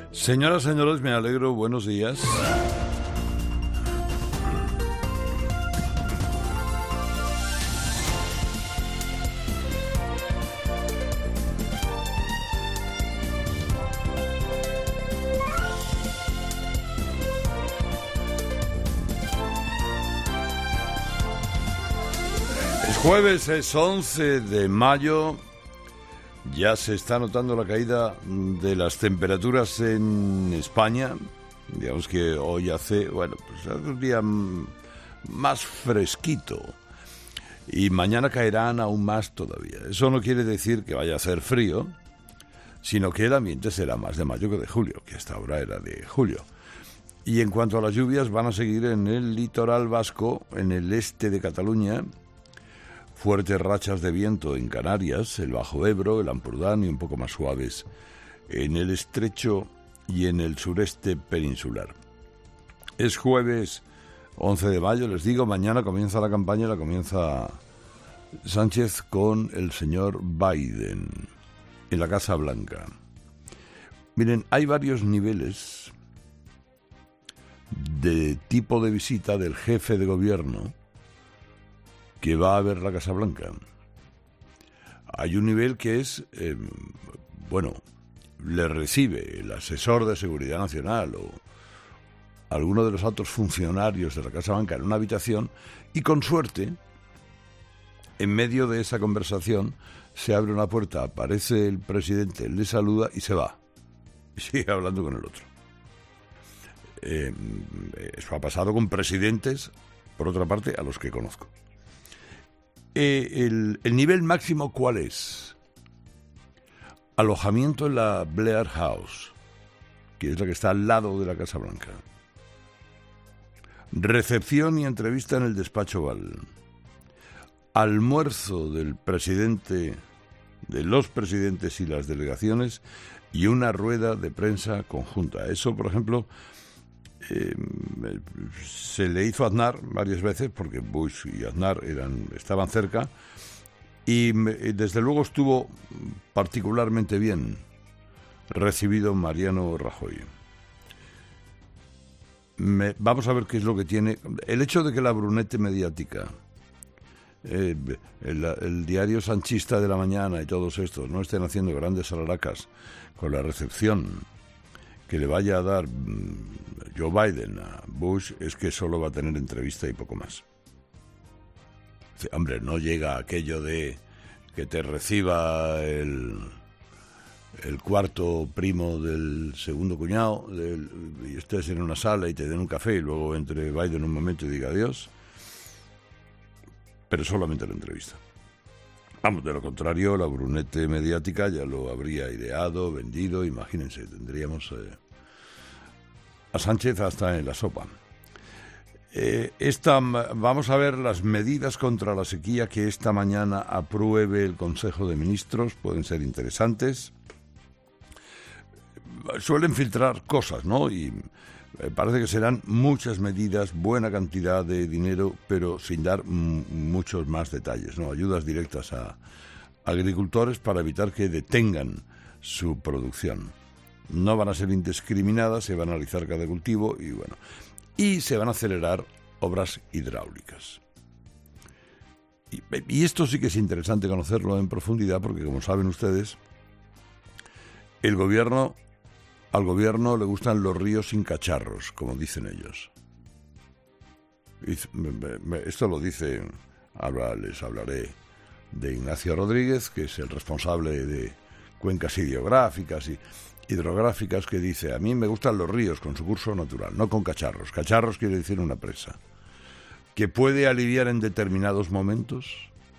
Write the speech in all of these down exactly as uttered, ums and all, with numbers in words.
Señoras, señores, me alegro, buenos días. Es jueves, es once de mayo. Ya se está notando la caída de las temperaturas en España. Digamos que hoy hace, bueno, pues hace un día más fresquito. Y mañana caerán aún más todavía. Eso no quiere decir que vaya a hacer frío, sino que el ambiente será más de mayo que de julio, que hasta ahora era de julio. Y en cuanto a las lluvias, van a seguir en el litoral vasco, en el este de Cataluña. Fuertes rachas de viento en Canarias, el Bajo Ebro, el Ampurdán y un poco más suaves en el estrecho y en el sureste peninsular. Es jueves once de mayo, les digo, mañana comienza la campaña, la comienza Sánchez con el señor Biden en la Casa Blanca. Miren, hay varios niveles de tipo de visita del jefe de gobierno que va a ver la Casa Blanca. Hay un nivel que es, eh, bueno, le recibe el asesor de Seguridad Nacional o alguno de los altos funcionarios de la Casa Blanca en una habitación y con suerte, en medio de esa conversación, se abre una puerta, aparece el presidente, le saluda y se va. Y sigue hablando con el otro. Eh, eso ha pasado con presidentes, por otra parte, a los que conozco. Eh, el, el nivel máximo, ¿cuál es? Alojamiento en la Blair House, que es la que está al lado de la Casa Blanca. Recepción y entrevista en el despacho Oval. Almuerzo del presidente, de los presidentes y las delegaciones, y una rueda de prensa conjunta. Eso, por ejemplo, Eh, se le hizo a Aznar varias veces porque Bush y Aznar eran, estaban cerca y desde luego estuvo particularmente bien recibido Mariano Rajoy. Me, vamos a ver qué es lo que tiene el hecho de que la brunete mediática, eh, el, el diario sanchista de la mañana y todos estos no estén haciendo grandes alaracas con la recepción que le vaya a dar Joe Biden a Bush, es que solo va a tener entrevista y poco más. Hombre, no llega aquello de que te reciba el, el cuarto primo del segundo cuñado del, y estés en una sala y te den un café y luego entre Biden un momento y diga adiós, pero solamente la entrevista. Vamos, de lo contrario, la brunete mediática ya lo habría ideado, vendido, imagínense, tendríamos eh, a Sánchez hasta en la sopa. Eh, esta, vamos a ver las medidas contra la sequía que esta mañana apruebe el Consejo de Ministros, pueden ser interesantes. Suelen filtrar cosas, ¿no? Y eh, parece que serán muchas medidas, buena cantidad de dinero, pero sin dar m- muchos más detalles, ¿no? Ayudas directas a agricultores para evitar que detengan su producción. No van a ser indiscriminadas, se va a analizar cada cultivo y bueno, y se van a acelerar obras hidráulicas. Y, y esto sí que es interesante conocerlo en profundidad porque, como saben ustedes, el gobierno Al gobierno le gustan los ríos sin cacharros, como dicen ellos. Esto lo dice, ahora les hablaré de Ignacio Rodríguez, que es el responsable de cuencas hidrográficas y hidrográficas, que dice: a mí me gustan los ríos con su curso natural, no con cacharros. Cacharros quiere decir una presa, que puede aliviar en determinados momentos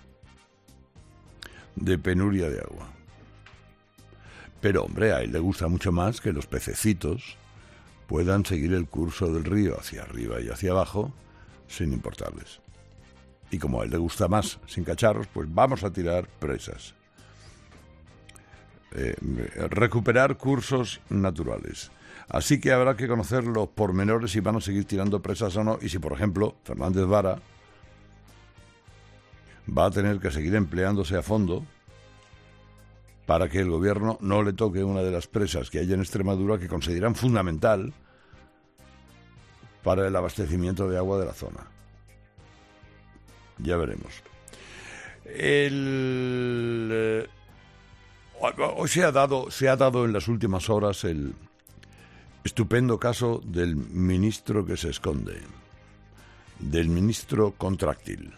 de penuria de agua. Pero, hombre, a él le gusta mucho más que los pececitos puedan seguir el curso del río hacia arriba y hacia abajo sin importarles. Y como a él le gusta más sin cacharros, pues vamos a tirar presas. Eh, recuperar cursos naturales. Así que habrá que conocer los pormenores si van a seguir tirando presas o no, y si, por ejemplo, Fernández Vara va a tener que seguir empleándose a fondo para que el gobierno no le toque una de las presas que hay en Extremadura que consideran fundamental para el abastecimiento de agua de la zona. Ya veremos. El, eh, hoy se ha dado, se ha dado en las últimas horas el estupendo caso del ministro que se esconde, del ministro contráctil,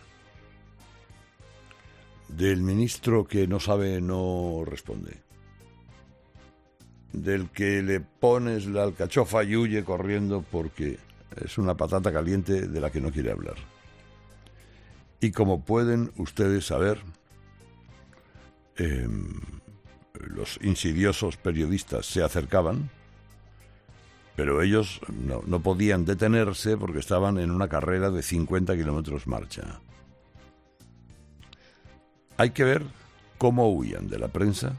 del ministro que no sabe, no responde, del que le pones la alcachofa y huye corriendo porque es una patata caliente de la que no quiere hablar. Y como pueden ustedes saber, eh, los insidiosos periodistas se acercaban, pero ellos no, no podían detenerse porque estaban en una carrera de cincuenta kilómetros marcha. Hay que ver cómo huían de la prensa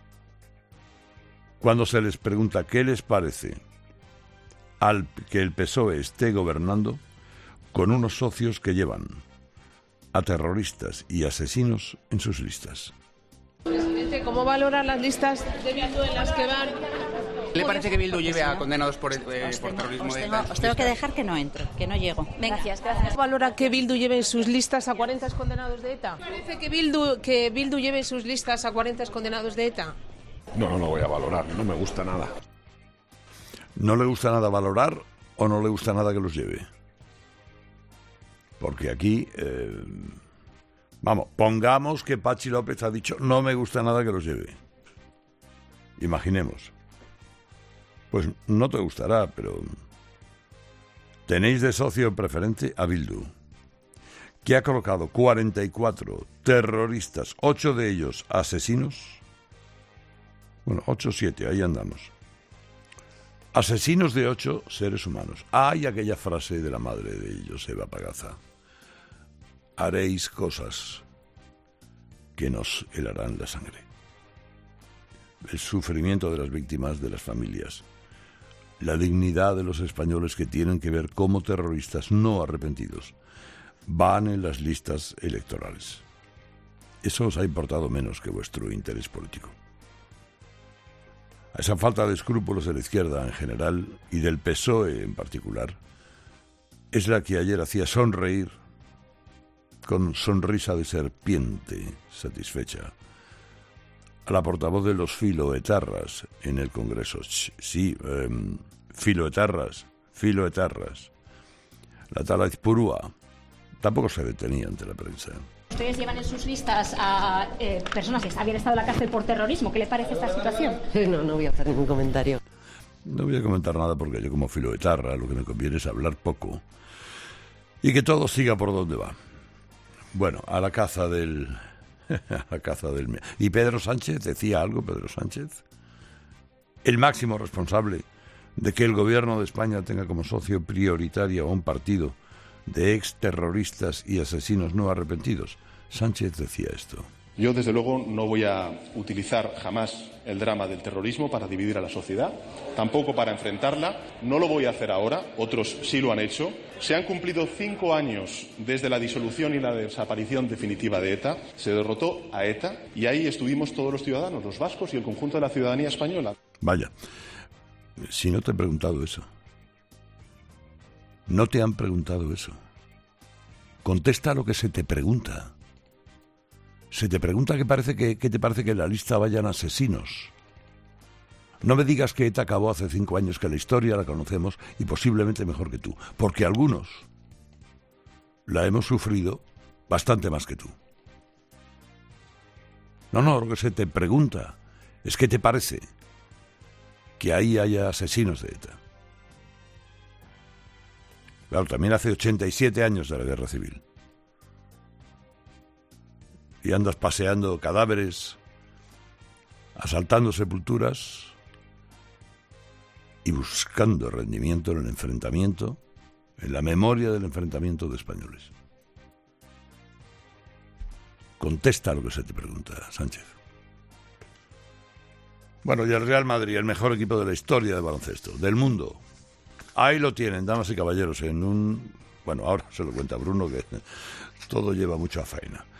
cuando se les pregunta qué les parece al que el P S O E esté gobernando con unos socios que llevan a terroristas y asesinos en sus listas. Presidente, ¿cómo valora las listas de Bildu en las que van? ¿Le parece que Bildu lleve a condenados por, eh, os por tengo, terrorismo? os de tengo, os tengo que dejar que no entro, que no llego. Venga. Gracias, gracias. ¿Cómo valora que Bildu lleve en sus listas a cuarenta condenados de ETA? ¿Parece que Bildu, que Bildu lleve en sus listas a cuarenta condenados de ETA? No, no lo voy a valorar, no me gusta nada. ¿No le gusta nada valorar o no le gusta nada que los lleve? Porque aquí, eh, vamos, pongamos que Pachi López ha dicho no me gusta nada que los lleve. Imaginemos. Pues no te gustará, pero tenéis de socio preferente a Bildu, que ha colocado cuarenta y cuatro terroristas, ocho de ellos asesinos. Bueno, ocho o siete, ahí andamos. Asesinos de ocho seres humanos. Hay aquella frase de la madre de Joseba Pagaza. Haréis cosas que nos helarán la sangre. El sufrimiento de las víctimas, de las familias. La dignidad de los españoles que tienen que ver cómo terroristas no arrepentidos van en las listas electorales. Eso os ha importado menos que vuestro interés político. A esa falta de escrúpulos de la izquierda en general y del P S O E en particular es la que ayer hacía sonreír con sonrisa de serpiente satisfecha a la portavoz de los filoetarras en el Congreso. Sí, eh, filoetarras, filoetarras. La tal Aizpurúa tampoco se detenía ante la prensa. Ustedes llevan en sus listas a eh, personas que habían estado en la cárcel por terrorismo. ¿Qué le parece esta situación? No, no voy a hacer ningún comentario. No voy a comentar nada porque yo como filoetarra lo que me conviene es hablar poco y que todo siga por donde va. Bueno, a la caza del... a la caza del... ¿Y Pedro Sánchez? ¿Decía algo Pedro Sánchez? El máximo responsable de que el gobierno de España tenga como socio prioritario a un partido de exterroristas y asesinos no arrepentidos. Sánchez decía esto. Yo, desde luego, no voy a utilizar jamás el drama del terrorismo para dividir a la sociedad, tampoco para enfrentarla. No lo voy a hacer ahora, otros sí lo han hecho. Se han cumplido cinco años desde la disolución y la desaparición definitiva de ETA. Se derrotó a ETA y ahí estuvimos todos los ciudadanos, los vascos y el conjunto de la ciudadanía española. Vaya, si no te he preguntado eso. No te han preguntado eso. Contesta lo que se te pregunta. Se te pregunta qué parece que, qué te parece que en la lista vayan asesinos. No me digas que ETA acabó hace cinco años, que la historia la conocemos y posiblemente mejor que tú, porque algunos la hemos sufrido bastante más que tú. No, no, lo que se te pregunta es qué te parece que ahí haya asesinos de ETA. Claro, también hace ochenta y siete años de la Guerra Civil. Y andas paseando cadáveres, asaltando sepulturas y buscando rendimiento en el enfrentamiento, en la memoria del enfrentamiento de españoles. Contesta lo que se te pregunta, Sánchez. Bueno, y el Real Madrid, el mejor equipo de la historia de baloncesto, del mundo. Ahí lo tienen, damas y caballeros, en un... Bueno, ahora se lo cuenta Bruno, que todo lleva mucha faena.